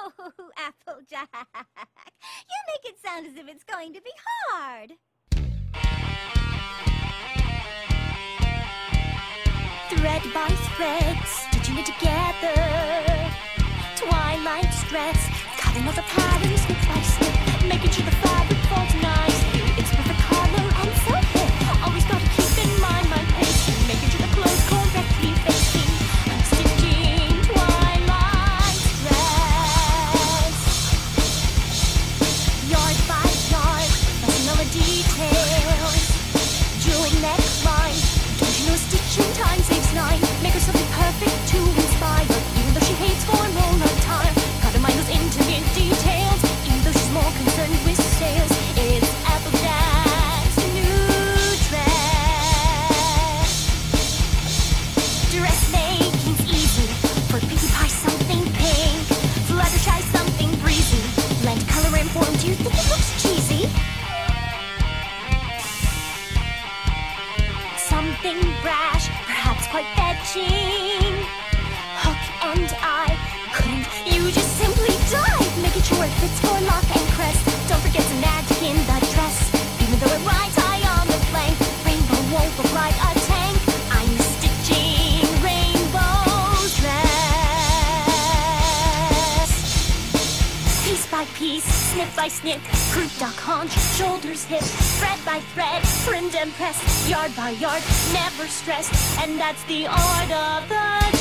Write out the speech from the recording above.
Oh, Applejack, you make it sound as if it's going to be hard. Thread by thread, stitching it together. Twilight stress, cutting all the patterns snip by snip, making sure the fabric falls nicely. It's perfect color and so fit. Always gotta keep in mind my pacing, making sure the clothes correctly facing. I'm stitching twilight stress. Yard by yard, messing all the details. Jewel neckline, don't you know stitching time saves 9? Make her something perfect to inspire, even though she hates formal attire. Gotta mind those intimate details, even though she's more concerned with sales. It's Applejack's new dress. Dressmaking's easy, for Pinkie Pie something pink, Fluttershy something breezy. Blend color and form, do you think it looks cheesy? Something brash, perhaps quite fetching. Hook and eye, couldn't you just simply dive? Making sure it fits for lock and crest. Don't forget some magic in the dress, even though it rides high on the flank. Rainbow won't look like a tank. I'm stitching Rainbow's dress. Piece by piece, snip by snip, croup, duck, haunch, shoulders, hip, thread by thread, trimmed and pressed, yard by yard, never stressed, and that's the art of the